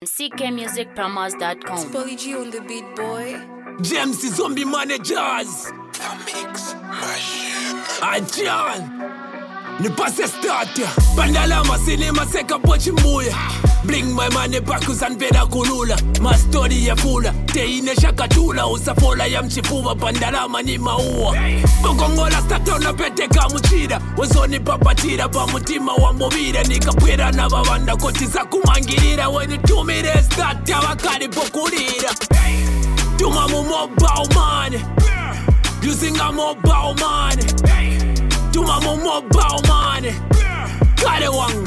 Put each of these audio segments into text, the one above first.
ckmusicpromos.com. Polly G on the beat, boy. James the Zombie Managers. The mix machine. Ajan. Ni passe start. Pandalama cinema seka pochi mbuya. Bring my money back uzanvera kulula. My story ya fula. Teine shakatula usafola ya mchifuwa. Pandalama ni maua. Bogongola statona pete kamuchira. Wazoni papatira pa mutima wa mbobira. Nikapwera na babanda koti za kumangirira. When you do me the start ya wakari pokurira. Tuma mu mobile money. Using a mobile money. Tuma mu mobile money. Kare wang.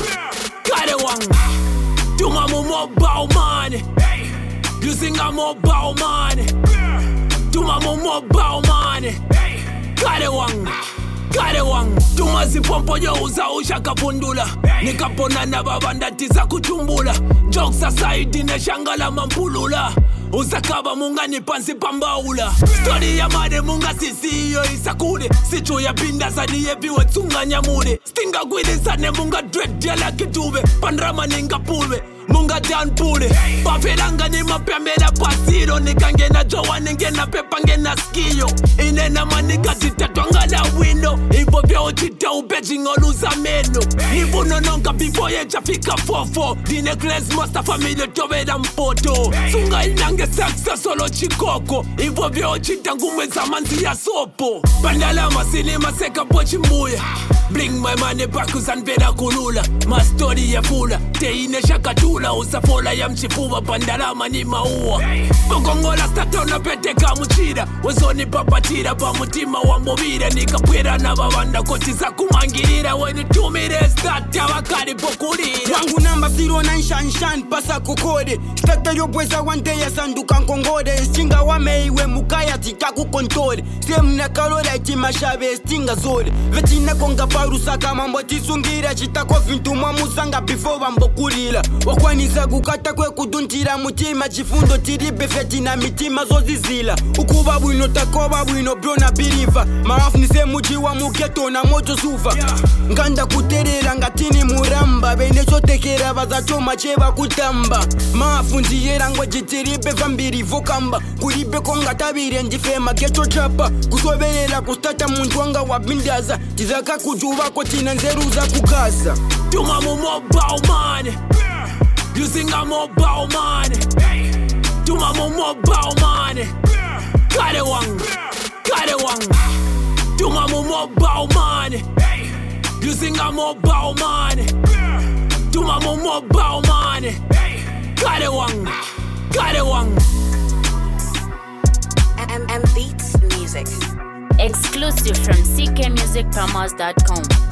Tuma mu mobile money. Using a mobile money. Tuma mu mobile money. Kare wang. Tuma zipompo uza ushaka pundula. Nikapona na babanda tiza kutumbula. Jokes aside ne shangala mampulula. Uzakaba munga ni pansi pambaula. Story ya made munga sisi yo isakule. Sicho ya pinda zani yebiwe tsunga nyamule. Stinga gwidi zane munga dread ya la kitube. Pandrama ninga pulwe munga down pule. Papelanga ni mapemela pasiro. Nikangena jowa ningena pepa ngena skiyo. Inena manika titatwanga la window. Ivo vya ochita upeji ngoluza meno. Ivo nononga before ye chafika fofo. Dine class master family tobe na mpoto. Sunga inange saksa solo chikoko. Ivo vya ochita ngume za manzi ya sopo. Pandalama cinema seka pochi mbuya. Bring my money back uzanvera kulula. My story ya fula. Teine shakatula usafola ya mchifuwa. Pandalama ni maua. Bogongola statona pete kamuchira. Wazoni papatira pa mutima wa mbobira. Nikapwera na babanda koti za kumangirira. When you do me the start ya wakari pokurira. Wangu namba 09 shanshan pasa kukode. Stata yobweza wante ya sanduka nkongode. Stinga wameiwe mukaya tika kukontole. Semna kalora iti mashabe stinga zole. Vetina konga parusa kama mbotisungira. Chitako vintuma musanga before wambokulila. Wakwaniza kukata kwe kuduntira mutima. Chifundo tiribe fetina mitima zozizila. Ukuba wino takoba wino bro na biliva. Maafu nise mujiwa muketo na mojo suva. Nganda kuterera ngatini muramba. Bene chotekera bazachoma cheba kutamba. Maafu ndiyera ngwa jitiribe vambiri vokamba. Kuribe konga tabire ndifema gecho chapa. Kusoberera kustata muntu wanga wabindaza. Tizaka kujuwa kotina nzeruza kukasa. Tuma mu mobile money. Using a mobile money. Tuma mu mobile money. Kare wang. Tuma mu mobile money. Using a mobile money. Tuma mu mobile money. Kare wang. M Beats Music. Exclusive from ckmusicpromos.com.